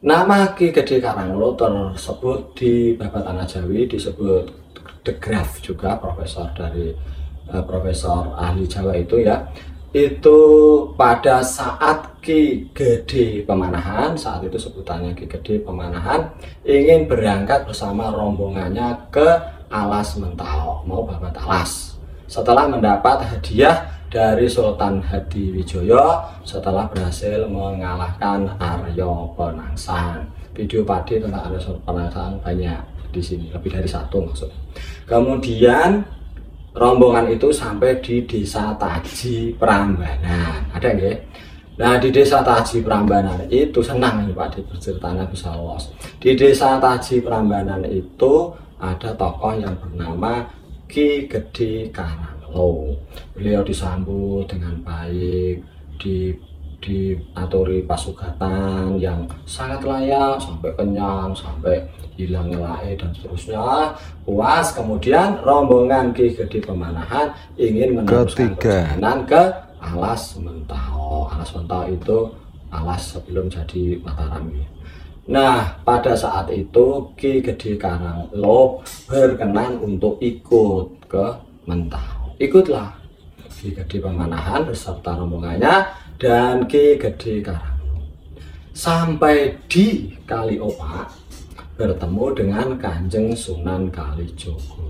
Nama Ki Gede Karanglo tersebut di Babat Tanah Jawi disebut De Graaf juga, profesor dari profesor ahli Jawa itu ya. Itu pada saat Ki Gede Pemanahan, saat itu sebutannya Ki Gede Pemanahan, ingin berangkat bersama rombongannya ke Alas Mentao, mau Babat Alas. Setelah mendapat hadiah dari Sultan Hadiwijoyo setelah berhasil mengalahkan Aryo Penangsang. Video Pade tentang Aryo Penangsang banyak di sini, lebih dari satu maksudnya. Kemudian rombongan itu sampai di Desa Taji Prambanan. Ada nggih? Nah, di Desa Taji Prambanan itu senang nih Pak, berceritanya bisa luas. Di Desa Taji Prambanan itu ada tokoh yang bernama Ki Gede Karanglo. Beliau disambut dengan baik, diaturi pasugatan yang sangat layak, sampai kenyang, sampai hilang ngelai dan seterusnya. Puas, kemudian rombongan Ki Gede Pemanahan ingin meneruskan perjalanan ke Alas Mentao. Alas Mentao itu Alas sebelum jadi Mataram. Nah, pada saat itu Ki Gede Karanglo berkenan untuk ikut ke Mentao. Ikutlah Ki Gede Pemanahan beserta rombongannya dan Ki Gede Karanglo sampai di Kaliopak bertemu dengan Kanjeng Sunan Kalijogo.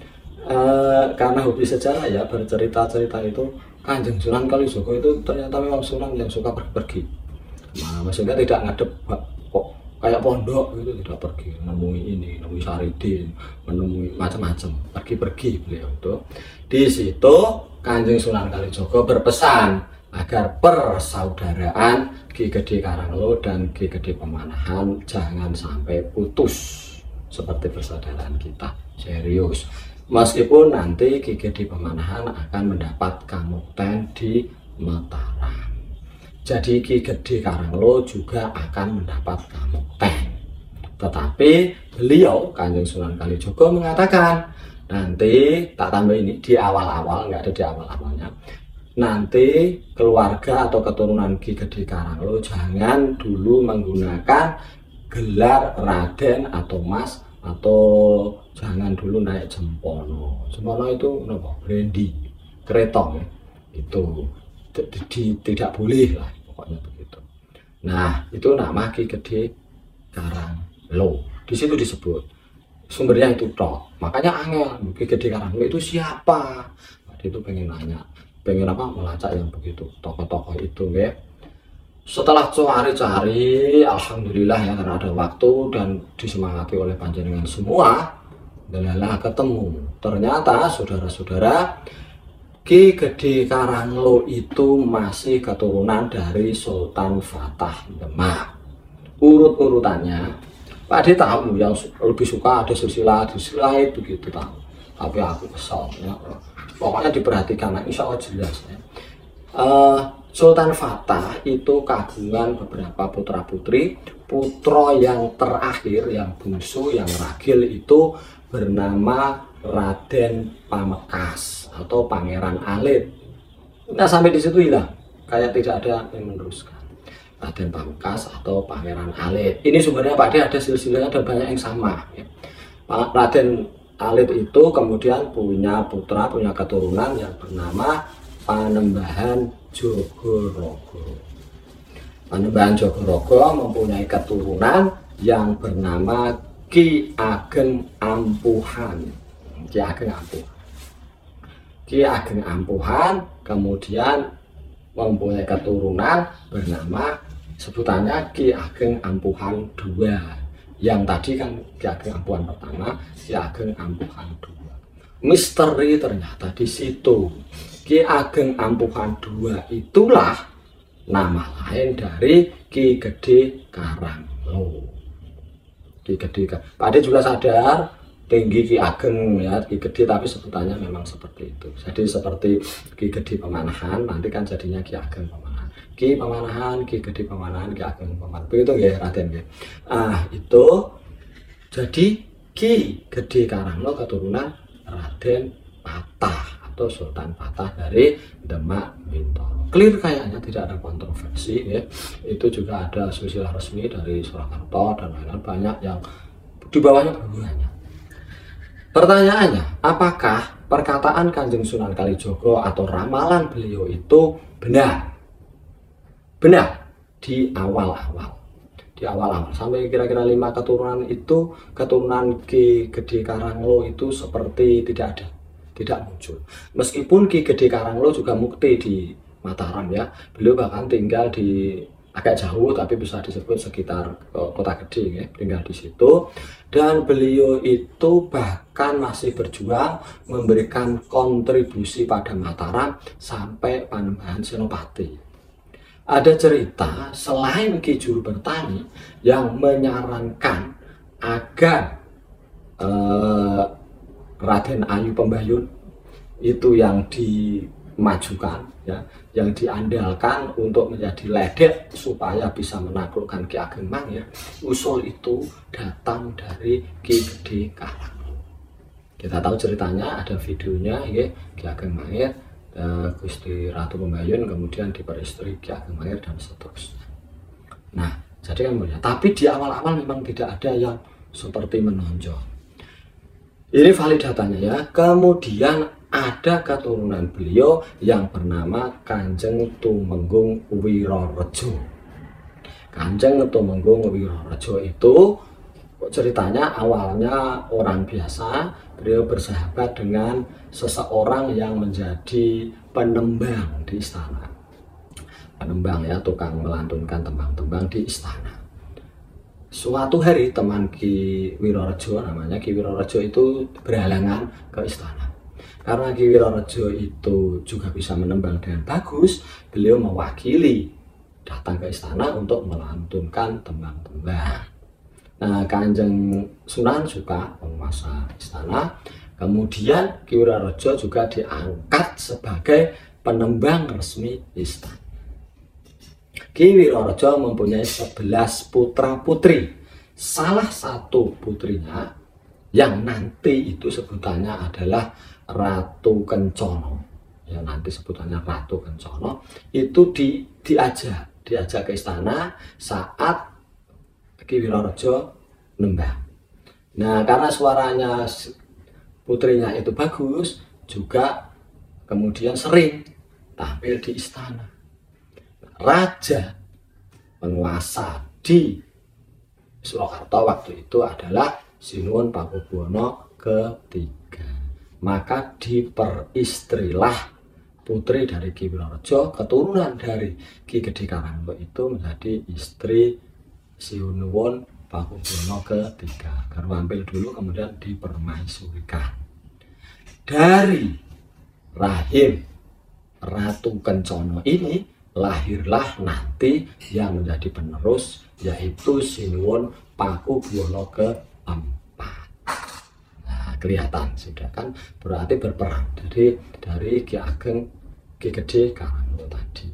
Karena hobi sejarah ya, bercerita-cerita itu Kanjeng Sunan Kalijogo itu ternyata memang sunan yang suka pergi. Nah, maksudnya tidak ngadep kok kayak pondok gitu, tidak pergi menemui ini, menemui Saridin, menemui macam-macam, pergi-pergi beliau itu. Di situ Kanjeng Sunan Kalijogo berpesan agar persaudaraan Ki Gede Karanglo dan Ki Gede Pemanahan jangan sampai putus seperti persaudaraan kita, serius. Meskipun nanti Ki Gede Pemanahan akan mendapat kamukten di Mataram, jadi Ki Gede Karanglo juga akan mendapat kamukten. Tetapi beliau Kanjeng Sunan Kalijogo mengatakan, nanti tak tambah ini di awal-awal, nggak ada di awal-awalnya, nanti keluarga atau keturunan Ki Gede Karanglo jangan dulu menggunakan gelar Raden atau Mas, atau jangan dulu naik Jempono. Jempono itu apa? Brandy, kereta ya. Itu tidak boleh lah pokoknya begitu. Nah, itu nama Ki Gede Karanglo. Di situ disebut. Sumbernya itu toh. Makanya angel, Ki Gede Karanglo itu siapa? Itu pengen nanya, pengen apa, melacak yang begitu tokoh-tokoh itu ya. Setelah cari-cari, alhamdulillah ya, karena ada waktu dan disemangati oleh panjenengan semua, dalalah ketemu. Ternyata saudara-saudara, Ki Gede Karanglo itu masih keturunan dari Sultan Fatah Demak. Urut-urutannya Pak Ade tahu yang lebih suka ada silsilah itu gitu tahu. Tapi aku kesal ya. Pokoknya diperhatikan, insya Allah jelas ya. Sultan Fatah itu kagungan beberapa putra putri. Putra yang terakhir, yang bungsu, yang ragil itu bernama Raden Pamekas atau Pangeran Alit. Nah, sampai di situ hilang, kayak tidak ada yang meneruskan. Raden Pamekas atau Pangeran Alit. Ini sumbernya Pak D ada silsilahnya dan banyak yang sama. Ya. Raden Alit itu kemudian punya putra, punya keturunan yang bernama Panembahan Jogorogo. Panembahan Jogorogo mempunyai keturunan yang bernama Ki Ageng Ampuhan. Ki Ageng Ampuhan. Ki Ageng Ampuhan kemudian mempunyai keturunan bernama sebutannya Ki Ageng Ampuhan II. Yang tadi kan Ki Ageng Ampuhan pertama, Ki Ageng Ampuhan II. Misteri ternyata di situ. Ki Ageng Ampuhan II itulah nama lain dari Ki Gede Karanglo. Ki Gede Karanglo. Pak Ade juga sadar tinggi Ki Ageng ya, Ki Gede, tapi sebutannya memang seperti itu. Jadi seperti Ki Gede Pemanahan, nanti kan jadinya Ki Ageng Pemanahan. Ki Pemanahan, Ki Gede Pemanahan, Ki Ageng Pemanahan. Begitu ya Raden ya. Itu jadi Ki Gede Karanglo keturunan Raden Patah atau Sultan Fatah dari Demak Bintoro. Clear kayaknya, tidak ada kontroversi ya. Itu juga ada silsilah resmi dari Surakarta dan lain-lain, banyak yang di bawahnya berhubungannya. Pertanyaannya, apakah perkataan Kanjeng Sunan Kalijogo atau ramalan beliau itu benar? Benar di awal-awal. Di awal-awal sampai kira-kira 5 keturunan itu, keturunan Ki Gede Karanglo itu seperti tidak ada, tidak muncul. Meskipun Ki Gede Karanglo juga mukti di Mataram ya, beliau bahkan tinggal di agak jauh tapi bisa disebut sekitar Kota Gede ya, tinggal di situ. Dan beliau itu bahkan masih berjuang memberikan kontribusi pada Mataram sampai Panembahan Senopati. Ada cerita selain Ki Juru Bertani yang menyarankan agar Raden Ayu Pembayun itu yang dimajukan ya, yang diandalkan untuk menjadi ledek supaya bisa menaklukkan Ki Ageng Mangir. Usul itu datang dari Ki Gede Karanglo. Kita tahu ceritanya, ada videonya ya, Ki Ageng Mangir, Gusti Ratu Pembayun kemudian diperistri Ki Ageng Mangir dan seterusnya. Nah, jadi kan mulia. Tapi di awal-awal memang tidak ada yang seperti menonjol. Ini valid datanya ya. Kemudian ada keturunan beliau yang bernama Kanjeng Tumenggung Wirorejo. Kanjeng Tumenggung Wirorejo itu ceritanya awalnya orang biasa. Beliau bersahabat dengan seseorang yang menjadi penembang di istana. Penembang ya, tukang melantunkan tembang-tembang di istana. Suatu hari teman Ki Wirorejo, namanya Ki Wirorejo itu berhalangan ke istana. Karena Ki Wirorejo itu juga bisa menembang dengan bagus, beliau mewakili datang ke istana untuk melantunkan tembang-tembang. Nah, Kanjeng Sunan suka penguasa istana. Kemudian Ki Wirorejo juga diangkat sebagai penembang resmi istana. Ki Wirorejo mempunyai 11 putra putri. Salah satu putrinya yang nanti itu sebutannya adalah Ratu Kencono. Ya, nanti sebutannya Ratu Kencono itu diajak ke istana saat Ki Wirorejo nembang. Nah, karena suaranya putrinya itu bagus, juga kemudian sering tampil di istana. Raja penguasa di Surakarta waktu itu adalah Sinuwun Pakubuwono ketiga. Maka diperistrilah putri dari Ki Wirorejo, keturunan dari Ki Gede Karanglo itu menjadi istri Sinuwun Pakubuwono ketiga. Garwa ampil dulu kemudian dipermaisurikan. Dari rahim Ratu Kencono ini lahirlah nanti yang menjadi penerus, yaitu Sinuwun Pakubuwono keempat. Nah, kelihatan sudah kan, berarti berperan dari Ki Ageng Ki Gede Karanglo tadi.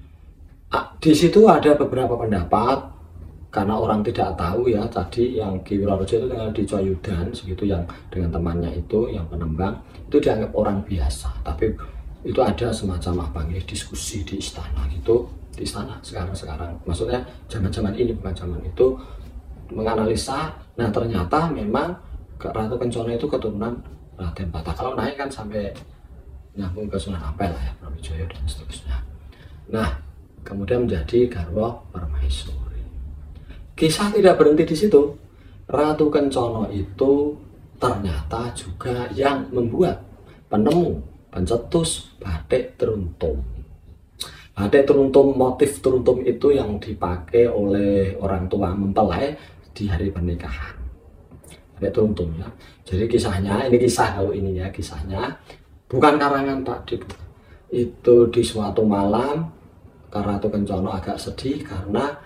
Di situ ada beberapa pendapat. Karena orang tidak tahu ya, tadi yang Ki Wirorejo itu tinggal di Coyudan segitu, yang dengan temannya itu yang penembang itu dianggap orang biasa. Tapi itu ada semacam diskusi di istana gitu, di istana sekarang maksudnya zaman ini bukan zaman itu, menganalisa. Nah, ternyata memang Ratu Kencono itu keturunan Raden Patah. Kalau naik kan sampai nyambung ke Sunan Ampel lah ya, Brawijaya dan seterusnya. Nah, kemudian menjadi garwa permaisuri. Kisah tidak berhenti di situ. Ratu Kencono itu ternyata juga yang membuat, penemu, pencetus batik teruntum. Batik teruntum, motif teruntum itu yang dipakai oleh orang tua mempelai di hari pernikahan. Batik teruntum ya. Jadi kisahnya, ini kisah kalau ini ya, kisahnya bukan karangan Pak Dik. Itu di suatu malam Ratu Kencono agak sedih karena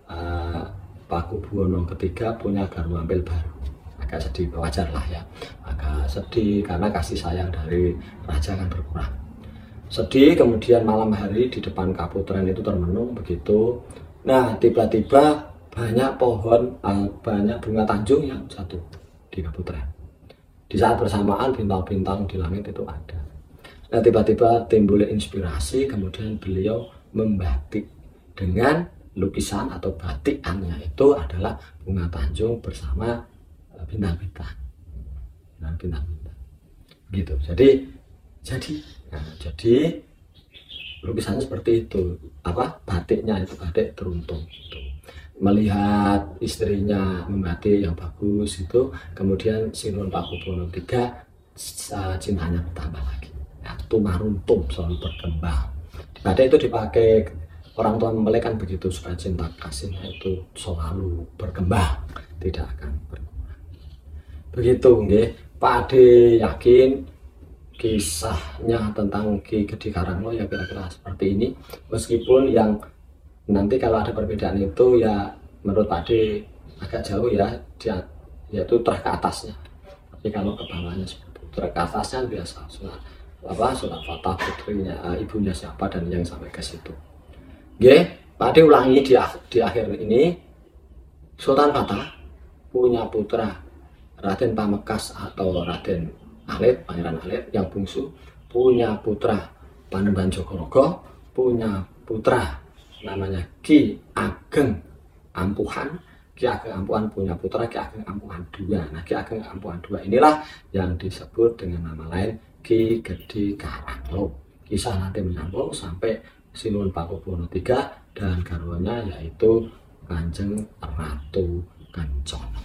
Pakubuwono ketiga punya garwa ampil baru. Agak sedih, wajar lah ya. Agak sedih karena kasih sayang dari raja kan berkurang. Sedih, kemudian malam hari di depan Kaputren itu termenung begitu. Nah, tiba-tiba banyak pohon, banyak bunga tanjung yang jatuh di Kaputren. Di saat bersamaan bintang-bintang di langit itu ada. Nah tiba-tiba timbul inspirasi, kemudian beliau membatik dengan lukisan atau batikannya itu adalah bunga tanjung bersama bintang-bintang, bintang-bintang gitu. Jadi lukisannya seperti itu, batiknya itu batik teruntung gitu. Melihat istrinya membatik yang bagus itu, kemudian Sinuhun Pakubuwono III cintanya bertambah lagi, tunaruntung selalu berkembang. Batik itu dipakai orang tua mempelai kan begitu, supaya cinta kasihnya itu selalu berkembang, tidak akan berkurang. Begitu nggih. Pak Ade yakin kisahnya tentang Ki Gede Karanglo ya kira-kira seperti ini, meskipun yang nanti kalau ada perbedaan itu ya menurut Pak Ade agak jauh ya, yaitu trek ke atasnya. Tapi kalau ke bawahnya seperti itu, trek ke atasnya biasa surat Fatah putrinya, ibunya siapa dan yang sampai ke situ. Oke, Pak Ade ulangi di akhir ini, Sultan Fatah punya putra Raden Pamekasan atau Raden Alit, Pangeran Alit yang bungsu, punya putra Panembahan Jogorogo, punya putra namanya Ki Ageng Ampuhan. Ki Ageng Ampuhan punya putra Ki Ageng Ampuhan II. Nah, Ki Ageng Ampuhan II inilah yang disebut dengan nama lain Ki Gede Karanglo. Kisah nanti menyambung sampai Sinuhun Pakubuwono III dan garwanya yaitu Kanjeng Ratu Kencana.